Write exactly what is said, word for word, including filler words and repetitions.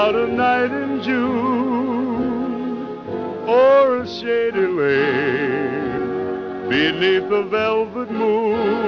about a night in June, or a shady lane beneath a velvet moon.